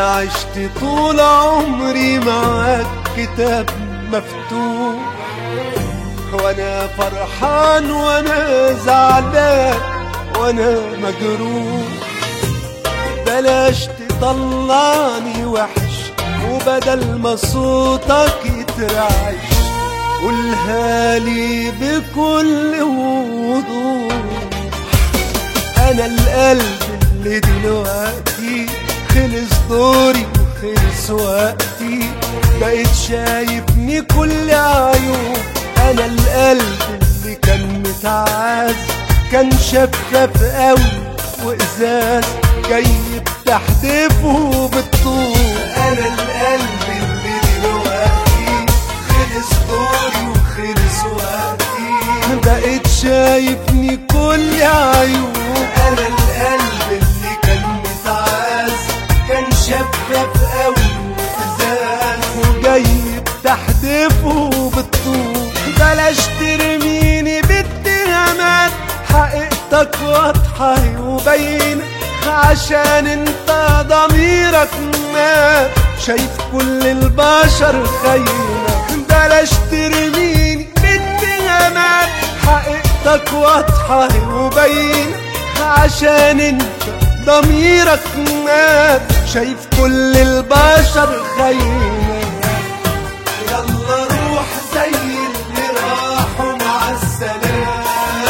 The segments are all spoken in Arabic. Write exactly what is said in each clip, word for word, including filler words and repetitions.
انا عشت طول عمري معاك كتاب مفتوح، وانا فرحان وانا زعلان وانا مجروح. بلاش تطلعني وحش وبدل ما صوتك يترعش قولها لي بكل وضوح. انا القلب اللي دلوقتي خلص دوري وخلص وقتي، بقيت شايفني كل عيوب. انا القلب اللي كان متعاز كان شفاف قوي وازاز جاي بتحدفه بالطول. انا القلب اللي دلوقتي خلص دوري وخلص وقتي، بقيت شايفني كل عيوب. انا القلب اللي كان متعاز كان شفاف قوي وازاز وجاي بتحدفه بالطول. بلاش ترميني باتهامات، حقيقتك واضحة وباينة عشان انت ضميرك مات شايف كل البشر خاينة. بلاش ترميني باتهامات، حقيقتك واضحة وباينة عشان انت ضميرك مات شايف كل البشر خاينة. يلا روح زي اللي راحوا مع السلامة،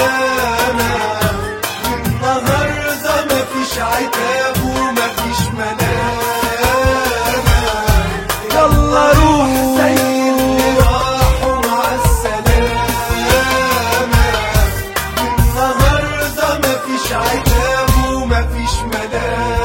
النهاردة مفيش عتاب ومفيش ملامة. يلا روح زي اللي راحوا مع السلامة، النهاردة مفيش عتاب ومفيش ملامة.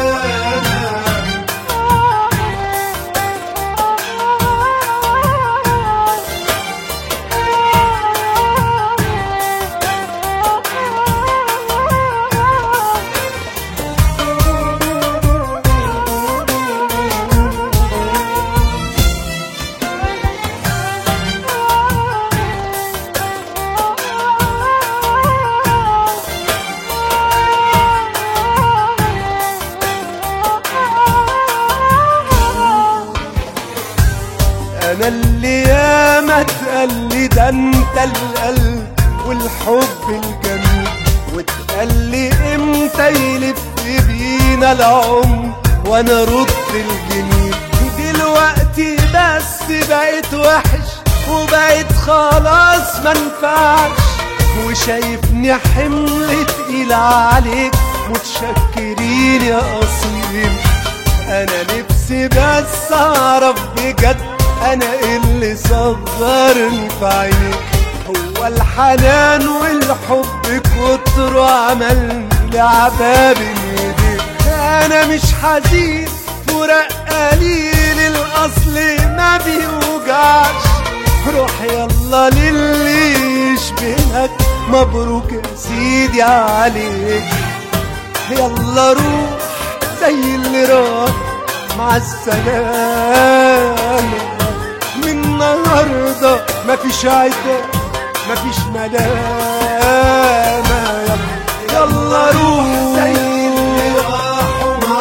انا اللي ياما اتقالي ده انت القلب والحب الجميل، واتقالي امتى يلف بينا العمر وانا رد الجميل. دلوقتي بس بقيت وحش وبقيت خلاص منفعش، وشايفني حمل تقيل عليك متشكرين يا اصيل. انا نفسي بس اعرف بجد انا اللي صغرني في عينيك، هو الحنان والحب كتر عمل لعباب ايديك. انا مش حزين فراق قليل الاصل ما بيوجعش، روح يلا للي يشبهك مبروك يا سيدي عليك. يلا روح زي اللي راح مع السلامة، من النهاردة مفيش عتاب مفيش ملامة. يلا روح زي اللي راحوا مع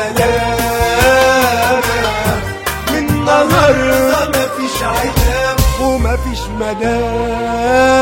السلامة، من النهاردة مفيش عتاب ومفيش ملامة.